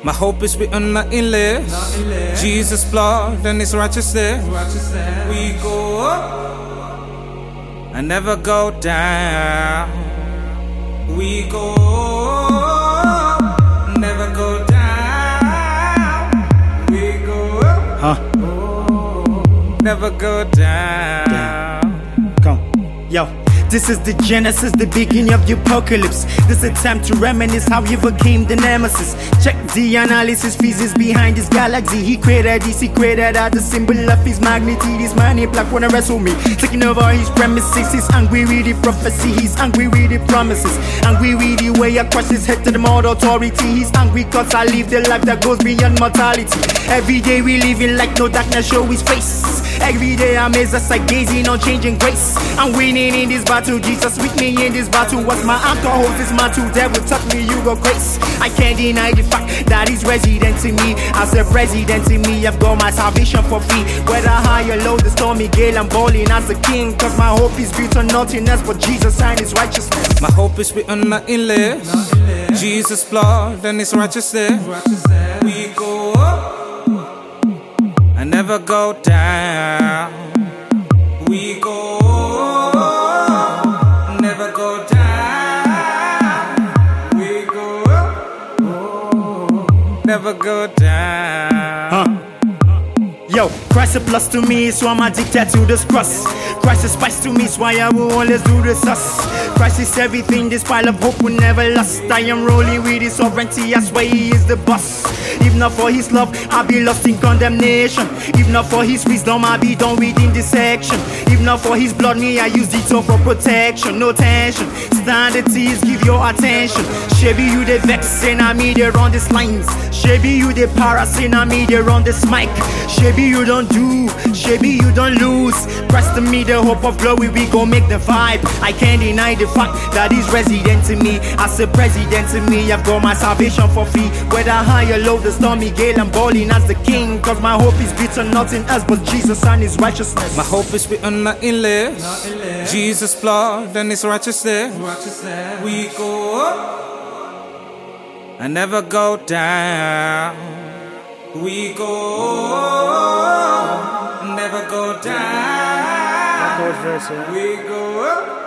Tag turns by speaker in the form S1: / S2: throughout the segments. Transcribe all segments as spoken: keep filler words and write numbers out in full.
S1: My hope is written nothing less. Jesus' blood and His righteousness. We go up and never go down. We go up, never go down. We go up,
S2: Huh?
S1: never go down.
S2: Come, yo. This is the genesis, the beginning of the apocalypse. This is a time to reminisce how he overcame the nemesis. Check the analysis, physics behind this galaxy. He created this, he created that, the symbol of his magnitude. This man in black wanna wrestle me, taking over his premises. He's angry with the prophecy, he's angry with the promises. Angry with the way across his head to the more authority. He's angry cause I live the life that goes beyond mortality. Every day we living like no darkness show his face. Every day I'm as I gazing on changing grace. I'm winning in this battle, Jesus with me in this battle. What's my alcohol, this mantle, devil touch me, you go grace. I can't deny the fact that he's resident in me. As a president in me, I've got my salvation for free. Whether high or low, the stormy gale, I'm balling as a king. Cause my hope is built on nothing else but Jesus and his righteousness.
S1: My hope is written nothing less. Jesus' blood and His righteousness. We go up and never go down. We go up, never go down. We go up, never go down.
S2: Huh? Yo, Christ a plus to me, so I'm addicted to this cross. Christ is spice to me, so why I will always do this us. Christ is everything, this pile of hope will never last. I am rolling with His sovereignty, I swear He is the boss. If not for His love, I'll be lost in condemnation. If not for His wisdom, I'll be done within this section. If not for His blood, me, I use it all for protection. No tension, stand at ease, give your attention. Shabby you the vex, and I'm there on these lines. Shabby you the paras, and I'm there on this mic. Shabby you don't do, shabby you don't lose. Christ to me, the hope of glory, we gon' make the vibe. I can't deny the fact that He's resident in me. As a president in me, I've got my salvation for free. Whether high or low, the stormy gale, I'm balling as the king. Cause my hope is built on nothing else but Jesus and His righteousness.
S1: My hope is written nothing less. Jesus' blood and His righteousness. We go up and never go down. We go up, never go down. We go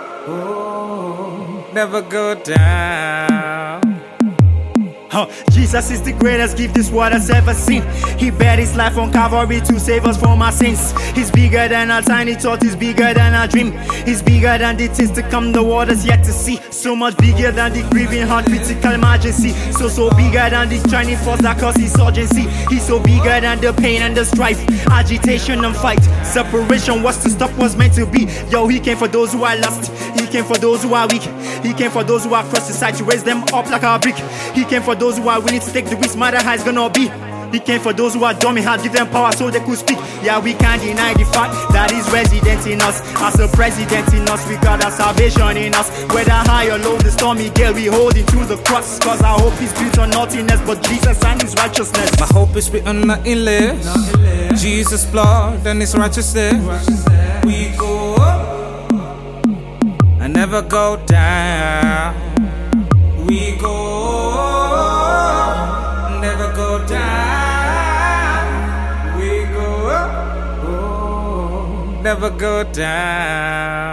S1: up, never go down.
S2: Huh. Jesus is the greatest gift this world has ever seen. He bared His life on Calvary to save us from our sins. He's bigger than our tiny thought, He's bigger than our dream. He's bigger than the things to come, the world has yet to see. So much bigger than the grieving heart, critical emergency. So, so bigger than the shining force that causes urgency. He's so bigger than the pain and the strife, agitation and fight. Separation was to stop, was meant to be. Yo, He came for those who are lost. He came for those who are weak. He came for those who are crossed aside to raise them up like a brick. He came for those who are willing to take the risk, matter how it's gonna be. He came for those who are dumb, He had give them power so they could speak. Yeah, we can't deny the fact that He's resident in us. As a president in us, we got our salvation in us. Whether high or low, the stormy gale, we hold it to the cross. Cause our hope is built on nothing else but Jesus and His righteousness.
S1: My hope is written nothing less. Jesus' blood and His righteousness. We go up and never go down. We go up, never go down. We go up, never go down.